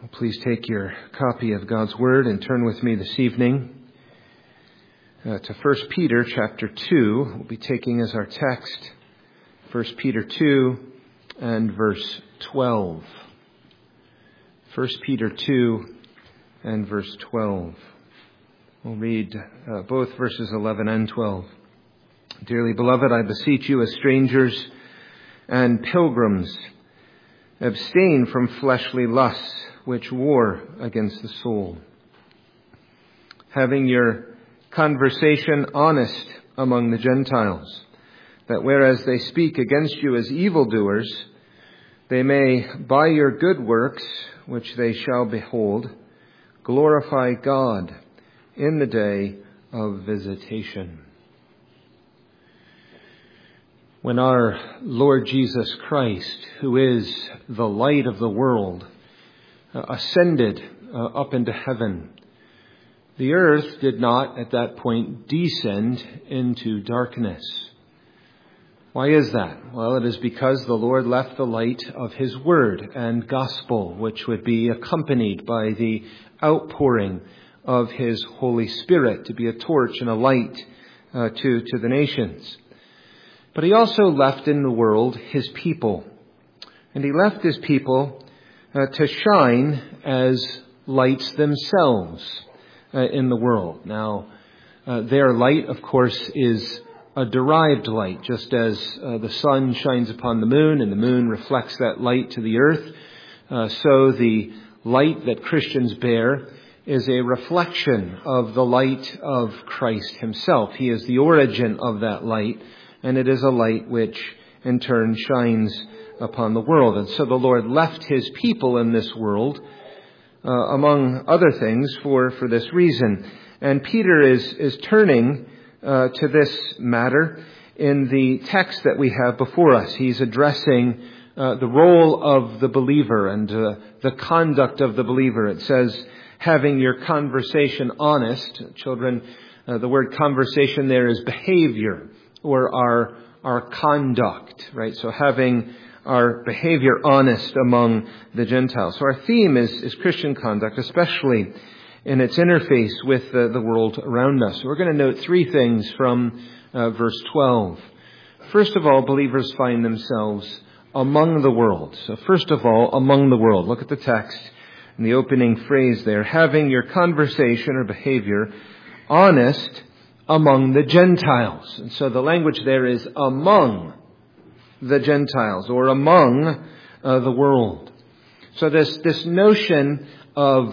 Please take your copy of God's Word and turn with me this evening to 1 Peter chapter 2. We'll be taking as our text 1 Peter 2 and verse 12. 1 Peter 2 and verse 12. We'll read both verses 11 and 12. Dearly beloved, I beseech you as strangers and pilgrims, abstain from fleshly lusts which war against the soul, having your conversation honest among the Gentiles, that whereas they speak against you as evildoers, they may, by your good works, which they shall behold, glorify God in the day of visitation. When our Lord Jesus Christ, who is the light of the world, ascended up into heaven, the earth did not at that point descend into darkness. Why is that? Well, it is because the Lord left the light of His Word and Gospel, which would be accompanied by the outpouring of His Holy Spirit to be a torch and a light to the nations. But He also left in the world His people. And He left His people to shine as lights themselves in the world. Now, their light, of course, is a derived light, just as the sun shines upon the moon and the moon reflects that light to the earth. So the light that Christians bear is a reflection of the light of Christ Himself. He is the origin of that light, and it is a light which in turn shines upon the world. And so the Lord left His people in this world, among other things, for this reason. And Peter is turning to this matter in the text that we have before us. He's addressing the role of the believer and the conduct of the believer. It says, having your conversation honest. Children, the word conversation there is behavior, or our conduct, right? So having our behavior honest among the Gentiles. So our theme is Christian conduct, especially in its interface with the world around us. We're going to note three things from verse 12. First of all, believers find themselves among the world. So first of all, among the world. Look at the text in the opening phrase there. Having your conversation or behavior honest among the Gentiles. And so the language there is among the Gentiles, or among the world. So this notion of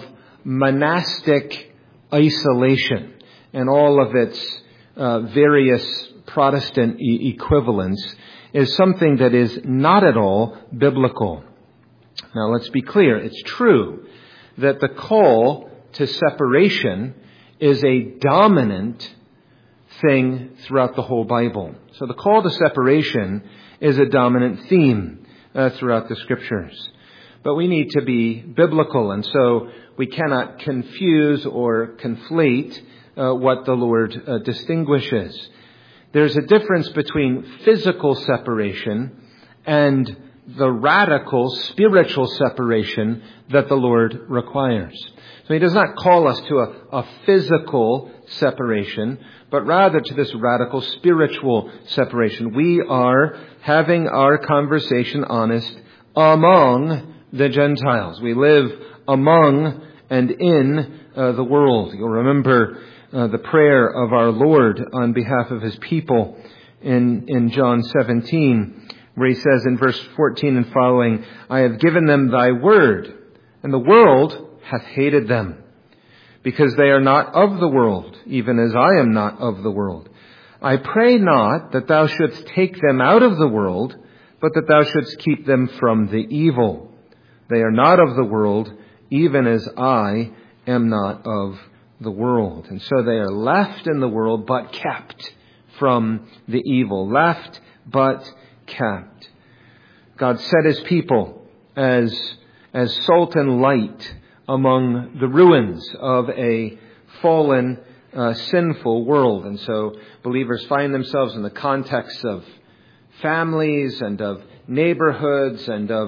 monastic isolation and all of its various Protestant equivalents is something that is not at all biblical. Now let's be clear. It's true that the call to separation is a dominant thing throughout the whole Bible. So the call to separation is a dominant theme throughout the Scriptures. But we need to be biblical, and so we cannot confuse or conflate what the Lord distinguishes. There's a difference between physical separation and the radical spiritual separation that the Lord requires. So He does not call us to a physical separation, but rather to this radical spiritual separation. We are having our conversation honest among the Gentiles. We live among and in the world. You'll remember the prayer of our Lord on behalf of His people in John 17, where He says in verse 14 and following, I have given them thy word, and the world hath hated them, because they are not of the world, even as I am not of the world. I pray not that thou shouldst take them out of the world, but that thou shouldst keep them from the evil. They are not of the world, even as I am not of the world. And so they are left in the world, but kept from the evil. Left, but kept. God set His people as salt and light among the ruins of a fallen, sinful world. And so believers find themselves in the context of families and of neighborhoods and of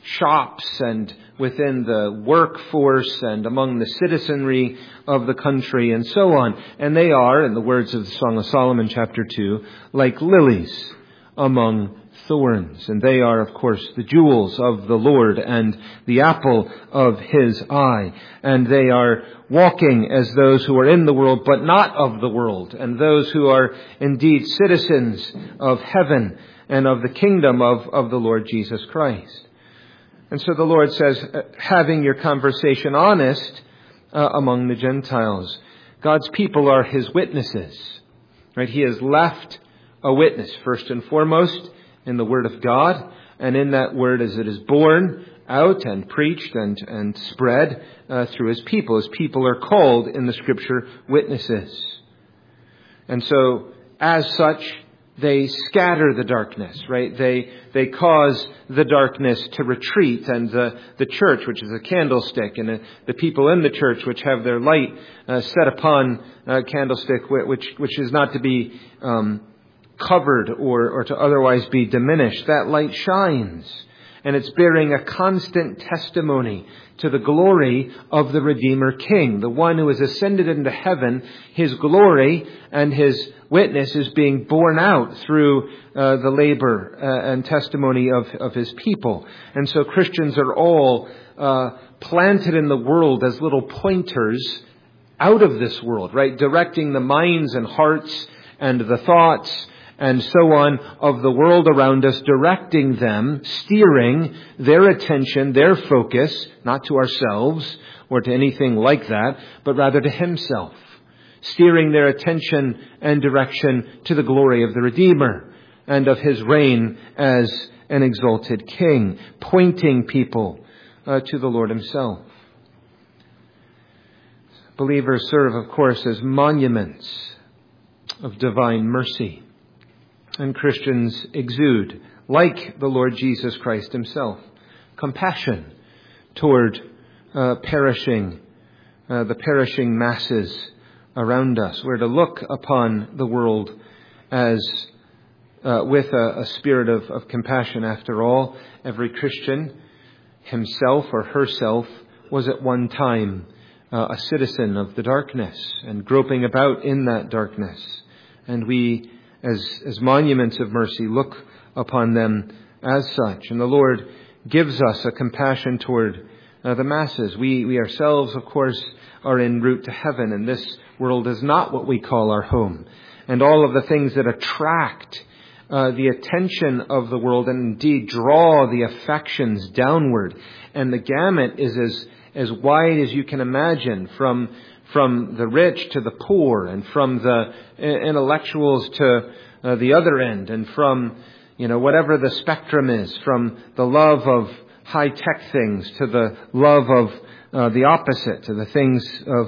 shops and within the workforce and among the citizenry of the country and so on. And they are, in the words of the Song of Solomon, chapter 2, like lilies among thorns. And they are, of course, the jewels of the Lord and the apple of His eye. And they are walking as those who are in the world, but not of the world, and those who are indeed citizens of heaven and of the kingdom of the Lord Jesus Christ. And so the Lord says, having your conversation honest among the Gentiles. God's people are His witnesses. Right? He has left a witness, first and foremost, in the Word of God, and in that Word as it is born out and preached and spread through His people. His people are called in the Scripture witnesses. And so, as such, they scatter the darkness, right? They cause the darkness to retreat, and the church, which is a candlestick, and the people in the church, which have their light set upon a candlestick, which is not to be covered or to otherwise be diminished. That light shines, and it's bearing a constant testimony to the glory of the Redeemer King, the one who has ascended into heaven. His glory and His witness is being borne out through the labor and testimony of His people. And so Christians are all planted in the world as little pointers out of this world, right? Directing the minds and hearts and the thoughts and so on of the world around us, directing them, steering their attention, their focus, not to ourselves or to anything like that, but rather to Himself. Steering their attention and direction to the glory of the Redeemer and of His reign as an exalted King, pointing people to the Lord Himself. Believers serve, of course, as monuments of divine mercy. And Christians exude, like the Lord Jesus Christ Himself, compassion toward the perishing masses around us. We're to look upon the world as with a spirit of compassion. After all, every Christian, himself or herself, was at one time a citizen of the darkness and groping about in that darkness. And we, as monuments of mercy, look upon them as such. And the Lord gives us a compassion toward the masses. We ourselves, of course, are en route to heaven, and this world is not what we call our home. And all of the things that attract the attention of the world and indeed draw the affections downward. And the gamut is as wide as you can imagine, from the rich to the poor, and from the intellectuals to the other end, and from, whatever the spectrum is, from the love of high-tech things to the love of the opposite, to the things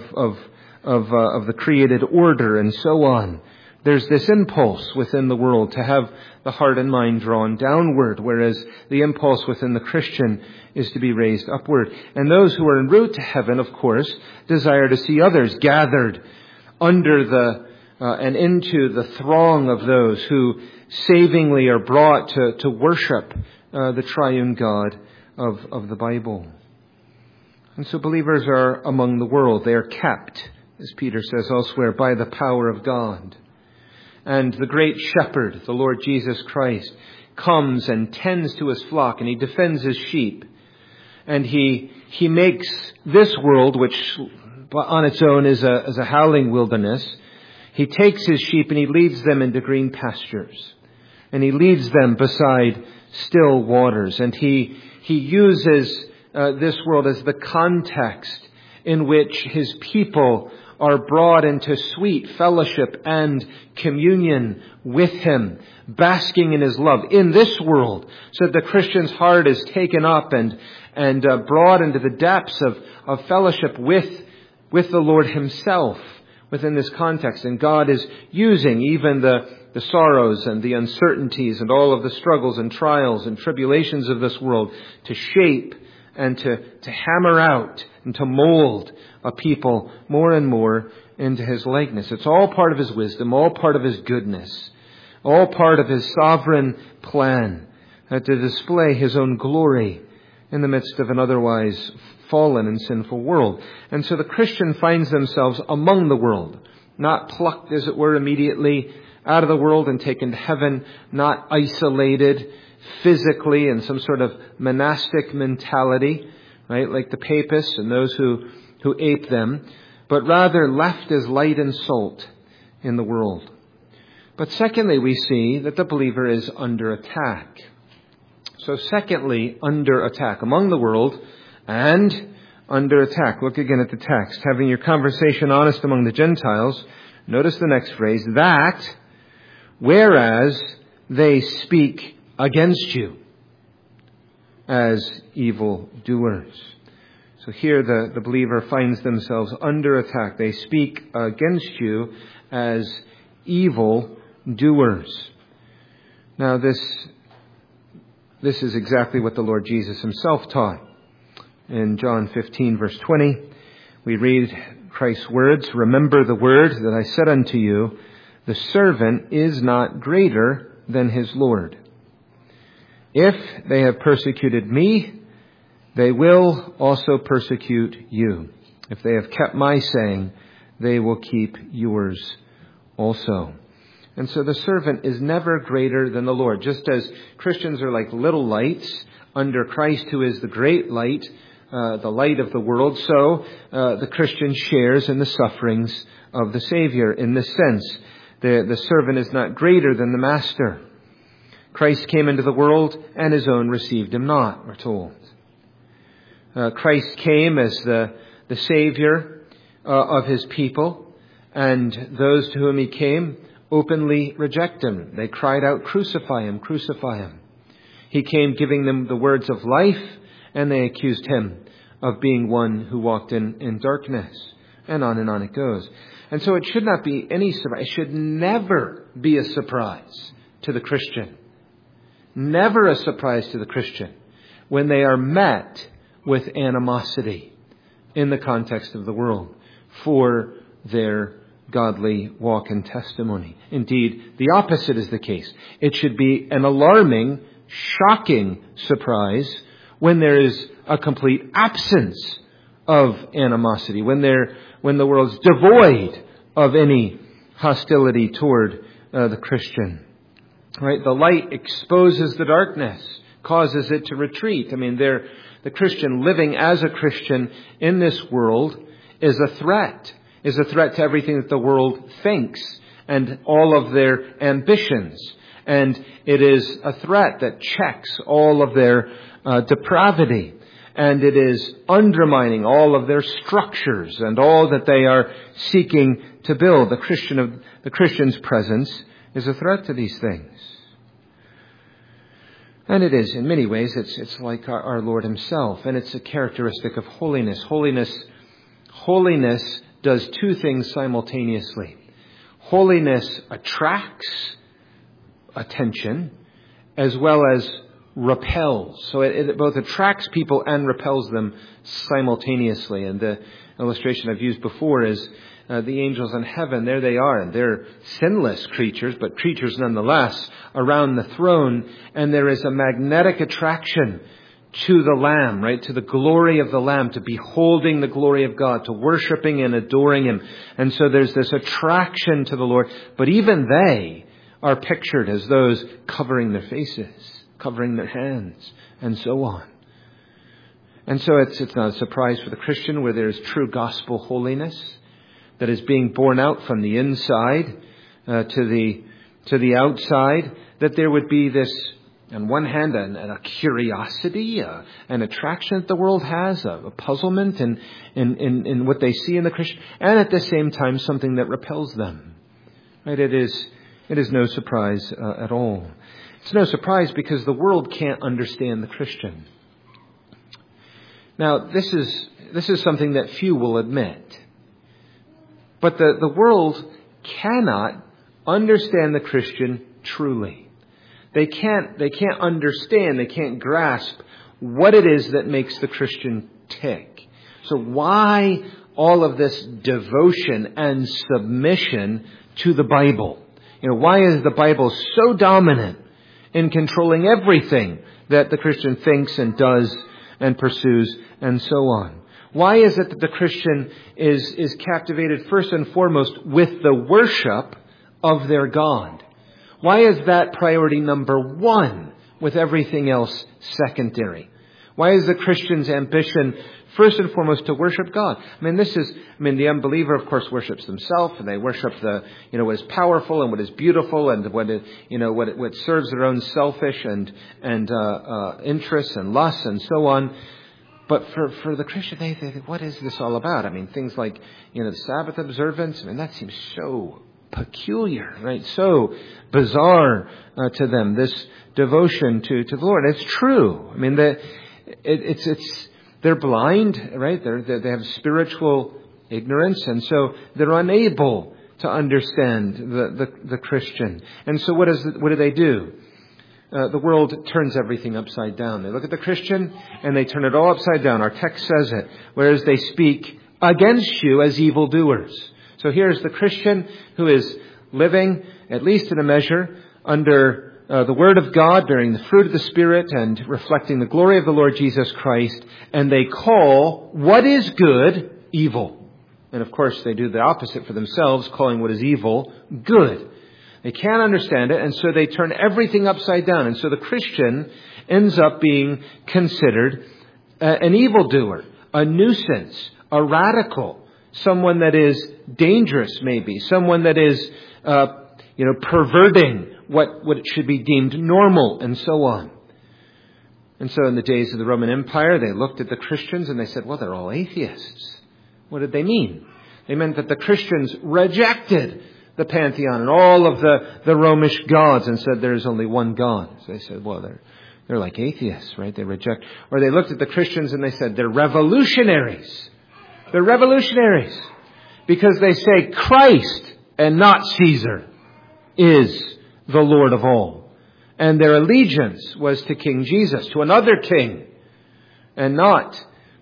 of the created order, and so on. There's this impulse within the world to have the heart and mind drawn downward, whereas the impulse within the Christian is to be raised upward. And those who are en route to heaven, of course, desire to see others gathered under and into the throng of those who savingly are brought to worship the triune God of the Bible. And so believers are among the world. They are kept, as Peter says elsewhere, by the power of God. And the great shepherd, the Lord Jesus Christ, comes and tends to His flock, and He defends His sheep. And He makes this world, which on its own is a howling wilderness, He takes His sheep and He leads them into green pastures. And He leads them beside still waters. And He uses this world as the context in which His people are brought into sweet fellowship and communion with Him, basking in His love in this world, so that the Christian's heart is taken up and brought into the depths of fellowship with the Lord Himself within this context. And God is using even the sorrows and the uncertainties and all of the struggles and trials and tribulations of this world to shape and to hammer out and to mold a people more and more into His likeness. It's all part of His wisdom, all part of His goodness, all part of His sovereign plan to display His own glory in the midst of an otherwise fallen and sinful world. And so the Christian finds themselves among the world, not plucked, as it were, immediately out of the world and taken to heaven, not isolated physically in some sort of monastic mentality, right, like the papists and those who ape them, but rather left as light and salt in the world. But secondly, we see that the believer is under attack. So secondly, under attack, among the world and under attack. Look again at the text. Having your conversation honest among the Gentiles, notice the next phrase, that whereas they speak against you as evil doers. So here the believer finds themselves under attack. They speak against you as evil doers. Now this is exactly what the Lord Jesus himself taught. In John 15 verse 20, we read Christ's words, "Remember the word that I said unto you, the servant is not greater than his Lord. If they have persecuted me, they will also persecute you. If they have kept my saying, they will keep yours also." And so the servant is never greater than the Lord. Just as Christians are like little lights under Christ, who is the great light, the light of the world, so the Christian shares in the sufferings of the Savior in this sense. The servant is not greater than the master. Christ came into the world, and his own received him not, we're told. Christ came as the Savior of his people, and those to whom he came openly reject him. They cried out, "Crucify him, crucify him." He came giving them the words of life, and they accused him of being one who walked in darkness. And on it goes. And so it should not be any surprise. It should never be a surprise to the Christian. Never a surprise to the Christian when they are met with animosity in the context of the world for their godly walk and testimony. Indeed, the opposite is the case. It should be an alarming, shocking surprise when there is a complete absence of animosity, when the world's devoid of any hostility toward the Christian. Right? The light exposes the darkness, causes it to retreat. I mean, the Christian living as a Christian in this world is a threat to everything that the world thinks and all of their ambitions. And it is a threat that checks all of their depravity. And it is undermining all of their structures and all that they are seeking to build. The Christian's presence is a threat to these things. And it is, in many ways, it's like our Lord himself. And it's a characteristic of holiness. Holiness does two things simultaneously. Holiness attracts attention as well as repels. So it both attracts people and repels them simultaneously. And the illustration I've used before is the angels in heaven. There they are, and they're sinless creatures, but creatures nonetheless, around the throne. And there is a magnetic attraction to the Lamb, right? To the glory of the Lamb, to beholding the glory of God, to worshiping and adoring him. And so there's this attraction to the Lord. But even they are pictured as those covering their faces, covering their hands, and so on. And so it's not a surprise for the Christian where there is true gospel holiness that is being borne out from the inside to the outside, that there would be this, on one hand, a curiosity, an attraction that the world has, a puzzlement in what they see in the Christian, and at the same time something that repels them. Right? It is no surprise at all. It's no surprise because the world can't understand the Christian. Now, this is something that few will admit. But the world cannot understand the Christian truly. They can't understand, they can't grasp what it is that makes the Christian tick. So why all of this devotion and submission to the Bible? Why is the Bible so dominant in controlling everything that the Christian thinks and does and pursues, and so on. Why is it that the Christian is captivated first and foremost with the worship of their God? Why is that priority number one with everything else secondary? Why is the Christian's ambition first and foremost to worship God? The unbeliever, of course, worships themselves, and they worship what is powerful and what is beautiful, and what serves their own selfish and interests and lusts and so on. But for the Christian, they think, what is this all about? Things like, the Sabbath observance, that seems so peculiar, right? So bizarre to them, this devotion to the Lord. It's true. They're blind, right? They have spiritual ignorance, and so they're unable to understand the Christian. And so what do they do? The world turns everything upside down. They look at the Christian and they turn it all upside down. Our text says it. Whereas they speak against you as evildoers. So here's the Christian who is living, at least in a measure, under the Word of God, bearing the fruit of the Spirit and reflecting the glory of the Lord Jesus Christ. And they call what is good evil. And of course they do the opposite for themselves, calling what is evil good. They can't understand it, and so they turn everything upside down. And so the Christian ends up being considered an evildoer, a nuisance, a radical, someone that is dangerous maybe, someone that is perverting what should be deemed normal, and so on. And so in the days of the Roman Empire, they looked at the Christians and they said, well, they're all atheists. What did they mean? They meant that the Christians rejected the pantheon and all of the Romish gods and said there is only one God. So they said, well, they're like atheists, right? They reject. Or they looked at the Christians and they said they're revolutionaries. They're revolutionaries because they say Christ and not Caesar is the Lord of all. And their allegiance was to King Jesus, to another king, and not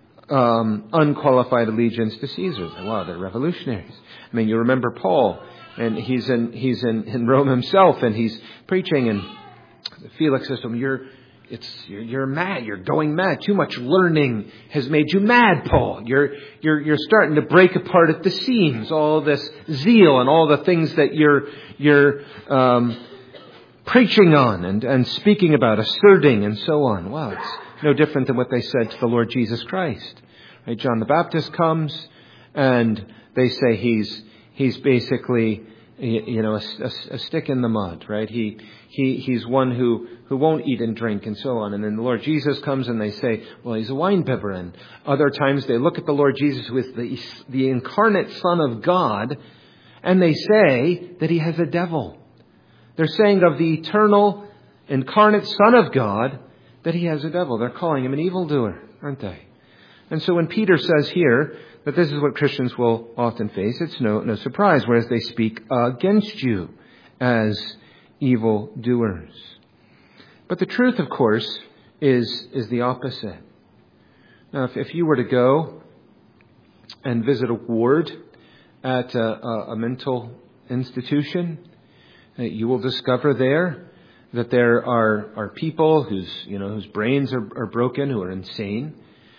unqualified allegiance to Caesar. Wow, they're revolutionaries. You remember Paul. And he's in Rome himself, and he's preaching, and Felix says to him, you're mad, you're going mad. Too much learning has made you mad, Paul. You're starting to break apart at the seams, all this zeal and all the things that you're preaching on and speaking about, asserting and so on. Wow, it's no different than what they said to the Lord Jesus Christ. Right? John the Baptist comes, and they say he's basically, a stick in the mud, right? He's one who won't eat and drink and so on. And then the Lord Jesus comes and they say, well, he's a winebibber. And other times they look at the Lord Jesus, who is the incarnate Son of God, and they say that he has a devil. They're saying of the eternal incarnate Son of God that he has a devil. They're calling him an evildoer, aren't they? And so when Peter says here that this is what Christians will often face, it's no surprise, whereas they speak against you as evildoers. But the truth, of course, is the opposite. Now, if you were to go and visit a ward at a mental institution, you will discover there that there are people whose brains are broken, who are insane.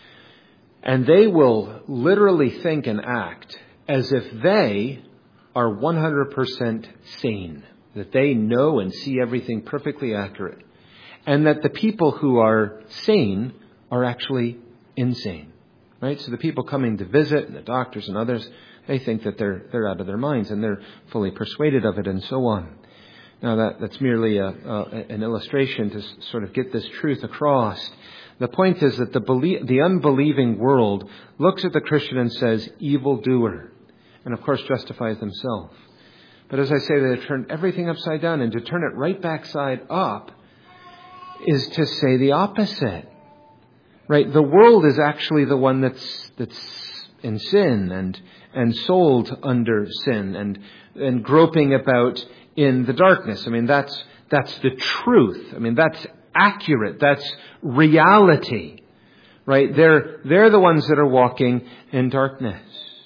And they will literally think and act as if they are 100% sane, that they know and see everything perfectly accurate, and that the people who are sane are actually insane. Right? So the people coming to visit, and the doctors and others, they think that they're out of their minds and they're fully persuaded of it and so on. Now that's merely an illustration to sort of get this truth across. The point is that the unbelieving world looks at the Christian and says, evildoer, and of course justifies themselves. But as I say, they turn everything upside down, and to turn it right back side up is to say the opposite. Right? The world is actually the one that's in sin and sold under sin and groping about in the darkness. That's the truth. That's accurate. That's reality, right? They're the ones that are walking in darkness.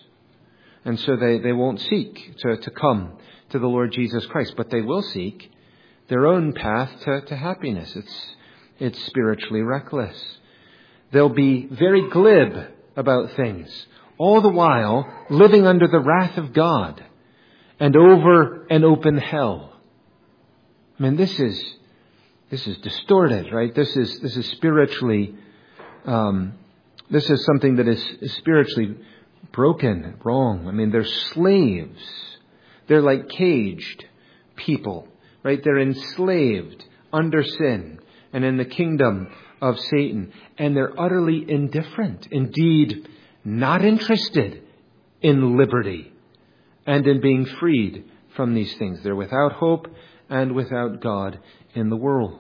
And so they won't seek to come to the Lord Jesus Christ, but they will seek their own path to happiness. It's spiritually reckless. They'll be very glib about things, all the while living under the wrath of God and over an open hell. I mean, this is distorted, right? This is spiritually, this is something that is spiritually broken, wrong. I mean, they're slaves. They're like caged people, right? They're enslaved under sin and in the kingdom of Satan. And they're utterly indifferent, indeed not interested in liberty and in being freed from these things. They're without hope and without God in the world.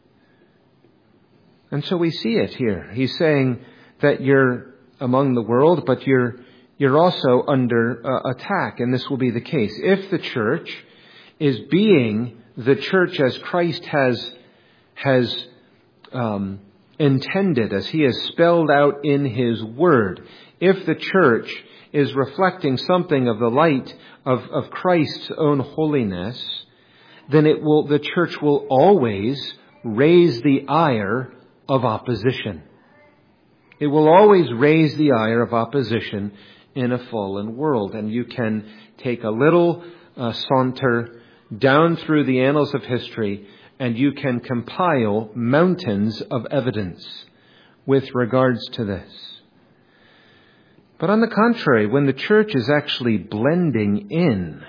And so we see it here. He's saying that you're among the world, but you're also under attack, and this will be the case. If the church is being the church as Christ has intended, as he has spelled out in his word, if the church is reflecting something of the light of Christ's own holiness, then the church will always raise the ire of opposition. It will always raise the ire of opposition in a fallen world. And you can take a little saunter down through the annals of history, and you can compile mountains of evidence with regards to this. But on the contrary, when the church is actually blending in,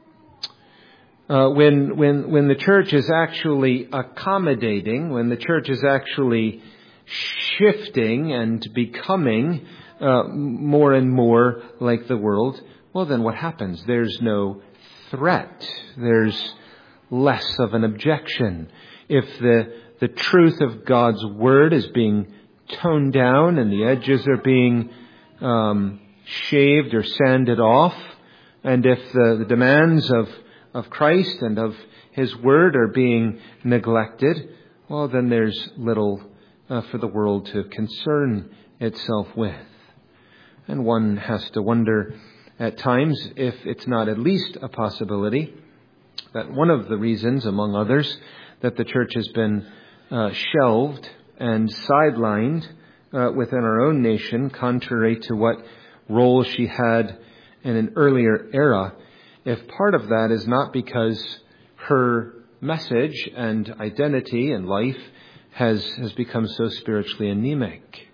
when the church is actually accommodating, when the church is actually shifting and becoming more and more like the world, well, then what happens? There's no threat. There's less of an objection. If the truth of God's word is being toned down and the edges are being shaved or sanded off, and if the demands of Christ and of his word are being neglected, well, then there's little for the world to concern itself with. And one has to wonder at times if it's not at least a possibility that one of the reasons, among others, that the church has been shelved and sidelined within our own nation, contrary to what role she had in an earlier era, if part of that is not because her message and identity and life has become so spiritually anemic.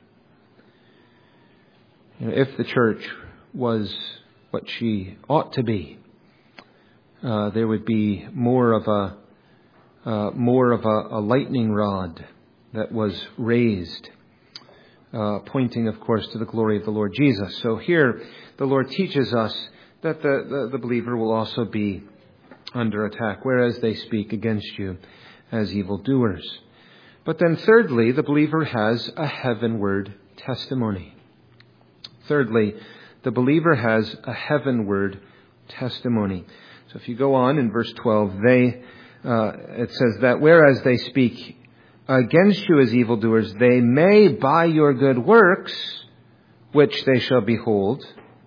If the church was what she ought to be, there would be more of a lightning rod that was raised, pointing, of course, to the glory of the Lord Jesus. So here, the Lord teaches us that the believer will also be under attack, whereas they speak against you as evildoers. But then thirdly, the believer has a heavenward testimony. Thirdly, the believer has a heavenward testimony. So if you go on in verse 12, it says that whereas they speak against you as evildoers, they may by your good works, which they shall behold,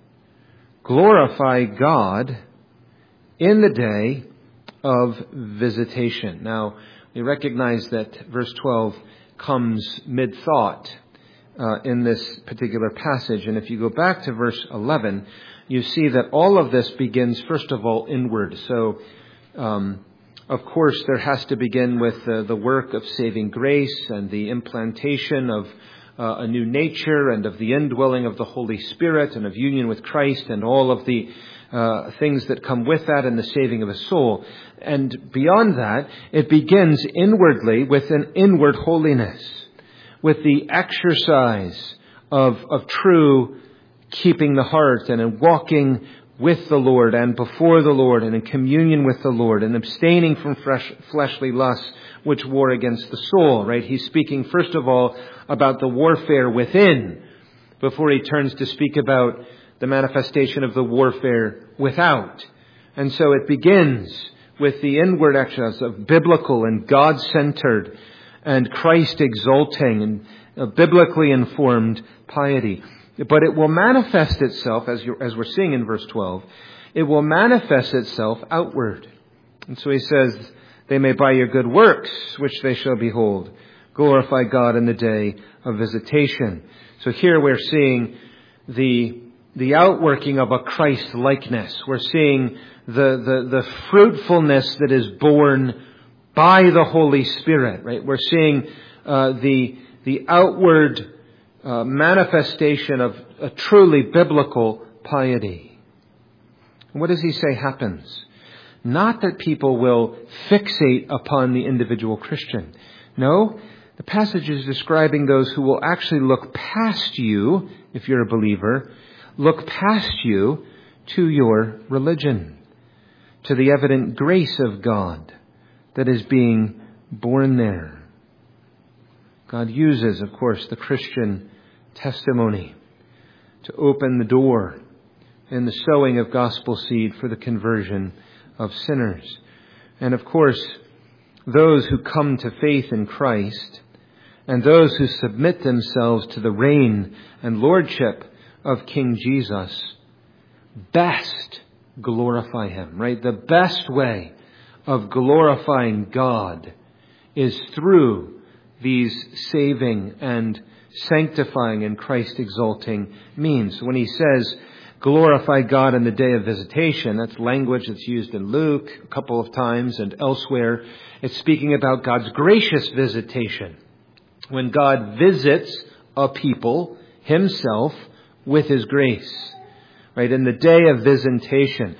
glorify God in the day of visitation. Now, we recognize that verse 12 comes mid-thought in this particular passage. And if you go back to verse 11, you see that all of this begins, first of all, inward. So, of course, there has to begin with the work of saving grace and the implantation of a new nature and of the indwelling of the Holy Spirit and of union with Christ and all of the things that come with that and the saving of a soul. And beyond that, it begins inwardly with an inward holiness, with the exercise of true keeping the heart and in walking with the Lord and before the Lord and in communion with the Lord and abstaining from fleshly lusts which war against the soul, right? He's speaking first of all about the warfare within before he turns to speak about the manifestation of the warfare without. And so it begins with the inward exercise of biblical and God-centered and Christ-exalting and biblically informed piety. But it will manifest itself, as we're seeing in verse 12, it will manifest itself outward. And so he says, they may by your good works, which they shall behold, Glorify God in the day of visitation. So here we're seeing the outworking of a Christ likeness. We're seeing the fruitfulness that is born by the Holy Spirit, right? We're seeing the outward manifestation of a truly biblical piety. What does he say happens? Not that people will fixate upon the individual Christian. No, the passage is describing those who will actually look past you, if you're a believer, look past you to your religion, to the evident grace of God that is being born there. God uses, of course, the Christian testimony to open the door in the sowing of gospel seed for the conversion of sinners. And of course, those who come to faith in Christ and those who submit themselves to the reign and lordship of King Jesus best glorify Him, right? The best way of glorifying God is through these saving and sanctifying and Christ exalting means. When he says, glorify God in the day of visitation, that's language that's used in Luke a couple of times and elsewhere. It's speaking about God's gracious visitation. When God visits a people, Himself, with His grace. Right? In the day of visitation,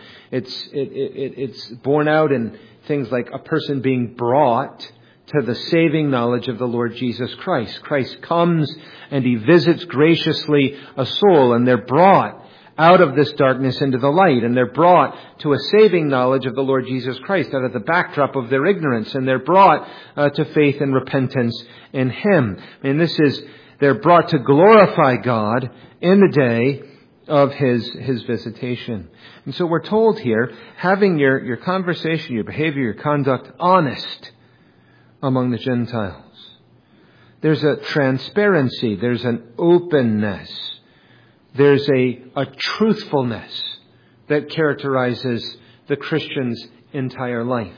it's borne out in things like a person being brought to the saving knowledge of the Lord Jesus Christ. Christ comes and He visits graciously a soul, and they're brought out of this darkness into the light, and they're brought to a saving knowledge of the Lord Jesus Christ out of the backdrop of their ignorance, and they're brought to faith and repentance in Him. And they're brought to glorify God in the day of His visitation. And so we're told here, having your conversation, your behavior, your conduct honest among the Gentiles. There's a transparency, there's an openness, there's a truthfulness that characterizes the Christian's entire life.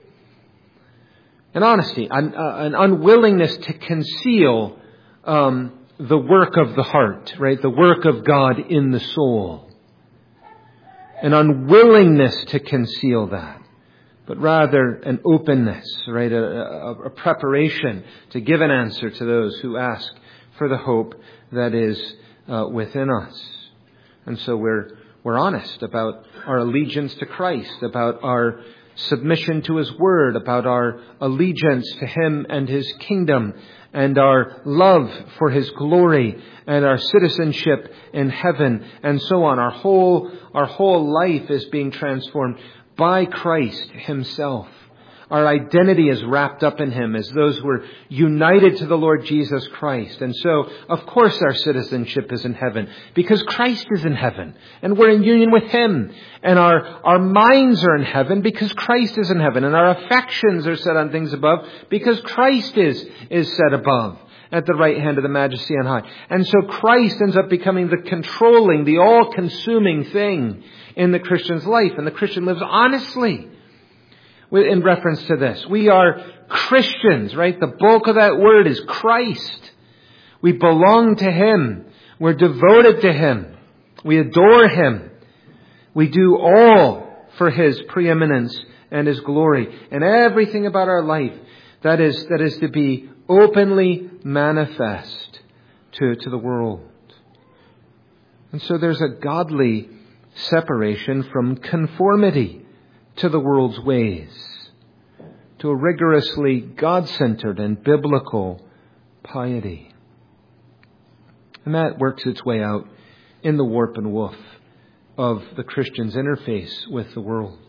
An honesty, an unwillingness to conceal the work of the heart, right? The work of God in the soul. An unwillingness to conceal that, but rather an openness, right? A preparation to give an answer to those who ask for the hope that is within us. And so we're honest about our allegiance to Christ, about our submission to His Word, about our allegiance to Him and His kingdom, and our love for His glory, and our citizenship in heaven, and so on. Our whole life is being transformed by Christ Himself. Our identity is wrapped up in Him as those who are united to the Lord Jesus Christ. And so, of course, our citizenship is in heaven because Christ is in heaven and we're in union with Him. And our minds are in heaven because Christ is in heaven. And our affections are set on things above because Christ is set above at the right hand of the Majesty on high. And so Christ ends up becoming the controlling, the all-consuming thing in the Christian's life. And the Christian lives honestly in reference to this. We are Christians, right? The bulk of that word is Christ. We belong to Him. We're devoted to Him. We adore Him. We do all for His preeminence and His glory. And everything about our life that is to be openly manifest to the world. And so there's a godly separation from conformity to the world's ways, to a rigorously God-centered and biblical piety. And that works its way out in the warp and woof of the Christian's interface with the world.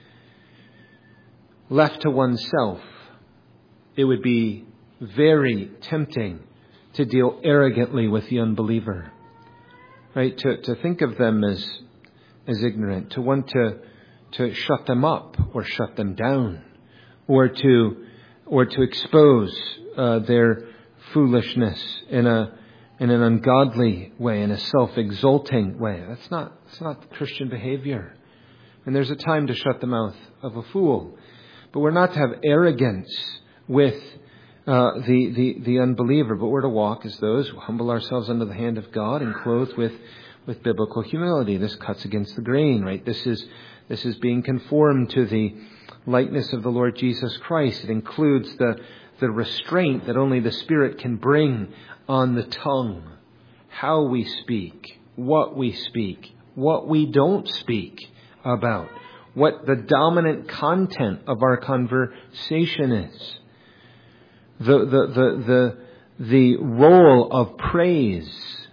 Left to oneself, it would be very tempting to deal arrogantly with the unbeliever, right? To think of them as ignorant, to want to shut them up or shut them down, or to expose their foolishness in an ungodly way, in a self-exalting way. That's not Christian behavior. And there's a time to shut the mouth of a fool, but we're not to have arrogance with the unbeliever. But we're to walk as those who humble ourselves under the hand of God and clothed with biblical humility. This cuts against the grain, right? This is being conformed to the likeness of the Lord Jesus Christ. It includes the restraint that only the Spirit can bring on the tongue, how we speak, what we don't speak about, what the dominant content of our conversation is. The role of praise,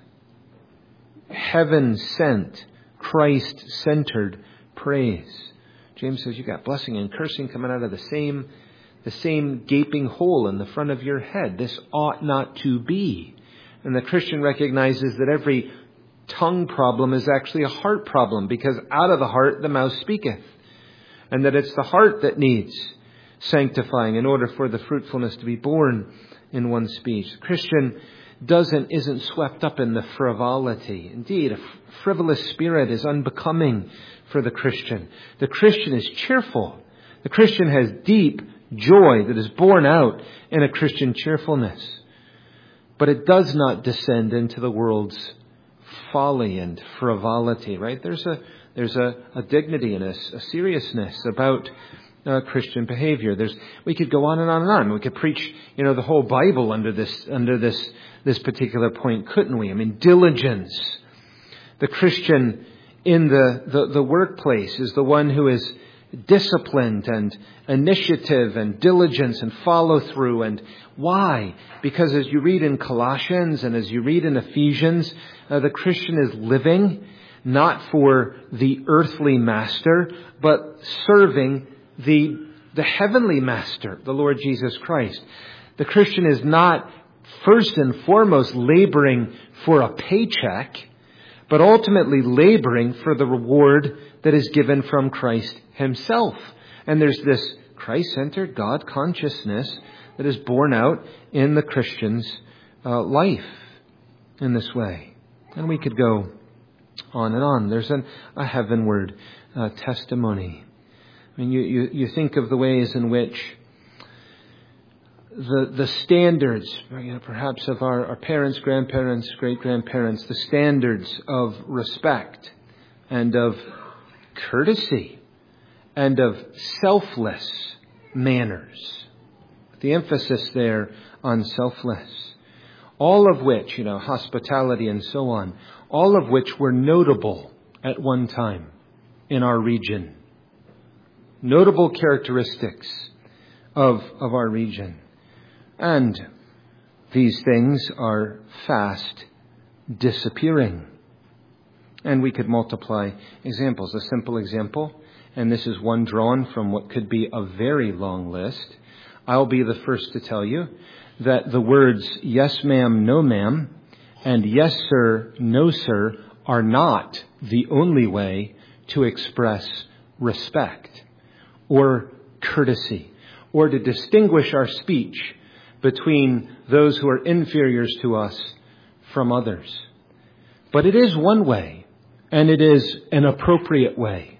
heaven-sent, Christ-centered praise. James says you got blessing and cursing coming out of the same gaping hole in the front of your head. This ought not to be. And the Christian recognizes that every tongue problem is actually a heart problem, because out of the heart the mouth speaketh. And that it's the heart that needs sanctifying in order for the fruitfulness to be born in one's speech. The Christian isn't swept up in the frivolity. Indeed, a frivolous spirit is unbecoming for the Christian. The Christian is cheerful. The Christian has deep joy that is born out in a Christian cheerfulness. But it does not descend into the world's folly and frivolity, right? There's a dignity and a seriousness about Christian behavior. We could go on and on and on. We could preach, the whole Bible under this particular point, couldn't we? I mean, diligence. The Christian in the workplace is the one who is disciplined and initiative and diligence and follow through. And why? Because as you read in Colossians and as you read in Ephesians, the Christian is living not for the earthly master, but serving the heavenly master, the Lord Jesus Christ. The Christian is not first and foremost laboring for a paycheck, but ultimately laboring for the reward that is given from Christ himself. And there's this Christ-centered God consciousness that is born out in the Christian's life in this way. And we could go on and on. There's a heavenward testimony. I mean, you think of the ways in which the standards, perhaps of our parents, grandparents, great-grandparents, the standards of respect and of courtesy and of selfless manners. The emphasis there on selfless. All of which, hospitality and so on, all of which were notable at one time in our region. Notable characteristics of our region. And these things are fast disappearing. And we could multiply examples. A simple example, and this is one drawn from what could be a very long list. I'll be the first to tell you that the words yes ma'am, no ma'am, and yes sir, no sir are not the only way to express respect or courtesy or to distinguish our speech between those who are inferiors to us from others. But it is one way, and it is an appropriate way.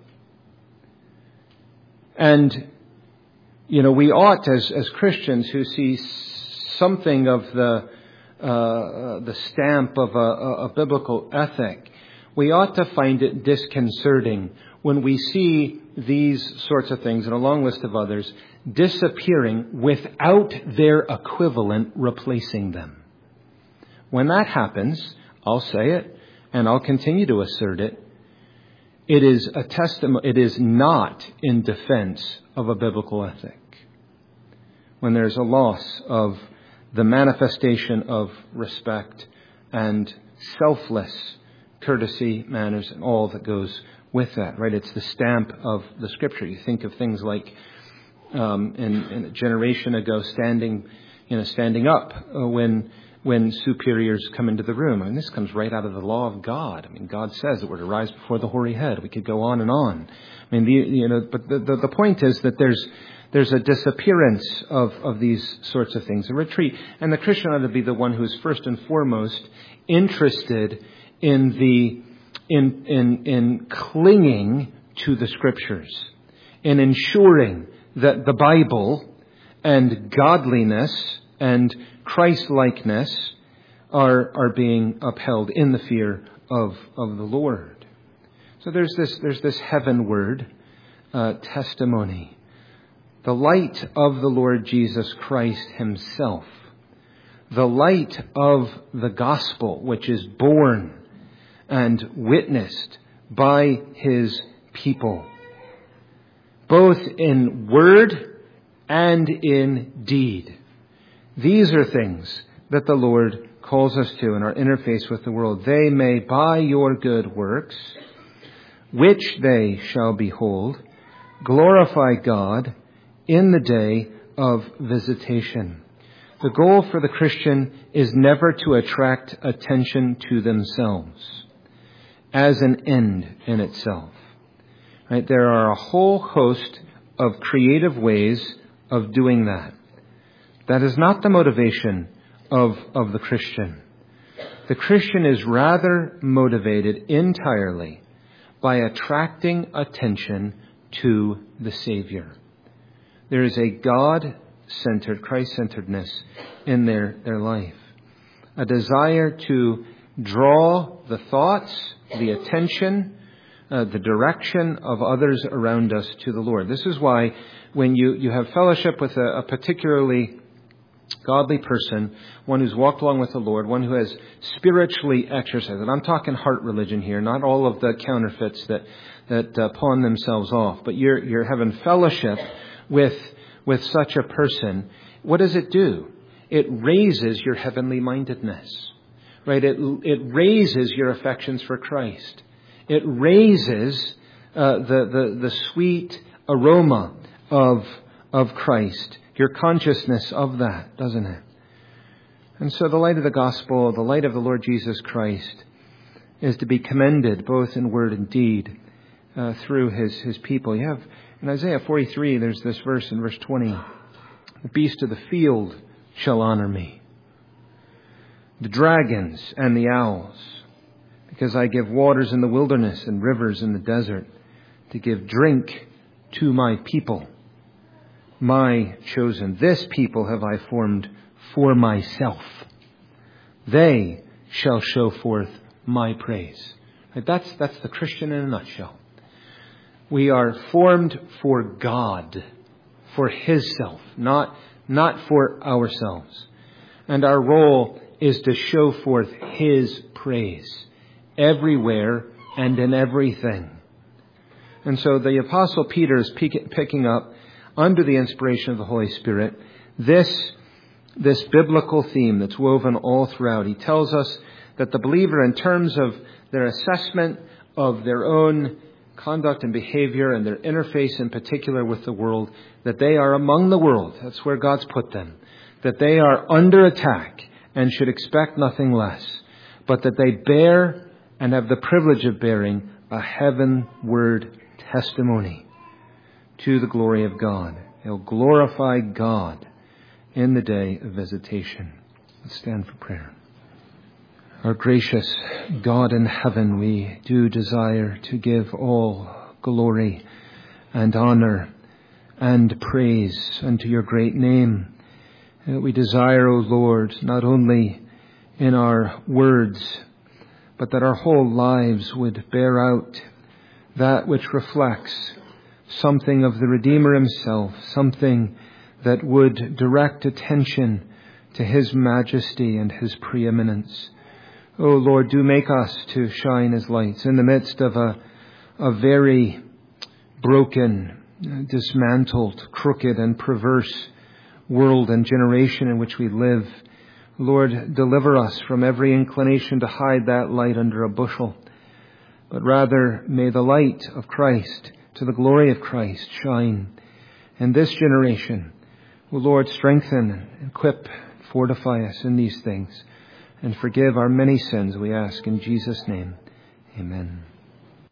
And, we ought, as Christians who see something of the stamp of a biblical ethic, we ought to find it disconcerting when we see these sorts of things, and a long list of others, disappearing without their equivalent replacing them. When that happens, I'll say it, and I'll continue to assert it, it is a testimony. It is not in defense of a biblical ethic. When there's a loss of the manifestation of respect and selfless courtesy, manners, and all that goes with that, right? It's the stamp of the Scripture. You think of things like in a generation ago, standing up when superiors come into the room. I mean, this comes right out of the law of God. I mean, God says that we're to rise before the hoary head. We could go on and on. I mean, but the point is that there's a disappearance of these sorts of things, a retreat. And the Christian ought to be the one who is first and foremost interested in clinging to the Scriptures, in ensuring that the Bible and godliness and Christ-likeness are being upheld in the fear of the Lord. So there's this heavenward testimony. The light of the Lord Jesus Christ himself. The light of the gospel, which is born and witnessed by his people, both in word and in deed. These are things that the Lord calls us to in our interface with the world. They may, by your good works, which they shall behold, glorify God in the day of visitation. The goal for the Christian is never to attract attention to themselves as an end in itself. Right? There are a whole host of creative ways of doing that. That is not the motivation of the Christian. The Christian is rather motivated entirely by attracting attention to the Savior. There is a God-centered, Christ-centeredness in their life. A desire to draw the thoughts, the attention, the direction of others around us to the Lord. This is why when you have fellowship with a particularly godly person, one who's walked along with the Lord, one who has spiritually exercised, and I'm talking heart religion here, not all of the counterfeits that pawn themselves off, but you're having fellowship with such a person. What does it do? It raises your heavenly mindedness, right? It raises your affections for Christ. It raises the sweet aroma of Christ, your consciousness of that, doesn't it? And so the light of the gospel, the light of the Lord Jesus Christ, is to be commended both in word and deed through his people. You have in Isaiah 43, there's this verse in verse 20, the beast of the field shall honor me, the dragons and the owls, because I give waters in the wilderness and rivers in the desert to give drink to my people, my chosen. This people have I formed for myself. They shall show forth my praise. Right? That's the Christian in a nutshell. We are formed for God, for his self, not for ourselves. And our role is to show forth his praise everywhere and in everything. And so the Apostle Peter is picking up, under the inspiration of the Holy Spirit, this biblical theme that's woven all throughout. He tells us that the believer, in terms of their assessment of their own conduct and behavior and their interface in particular with the world, that they are among the world. That's where God's put them. That they are under attack and should expect nothing less. But that they bear and have the privilege of bearing a heavenward testimony to the glory of God. They'll glorify God in the day of visitation. Let's stand for prayer. Our gracious God in heaven, we do desire to give all glory and honor and praise unto your great name. We desire, O Lord, not only in our words, but that our whole lives would bear out that which reflects something of the Redeemer himself, something that would direct attention to his majesty and his preeminence. O Lord, do make us to shine as lights in the midst of a very broken, dismantled, crooked and perverse world and generation in which we live. Lord, deliver us from every inclination to hide that light under a bushel, but rather may the light of Christ, to the glory of Christ, shine in this generation. O Lord, strengthen, equip, fortify us in these things, and forgive our many sins, we ask in Jesus' name. Amen.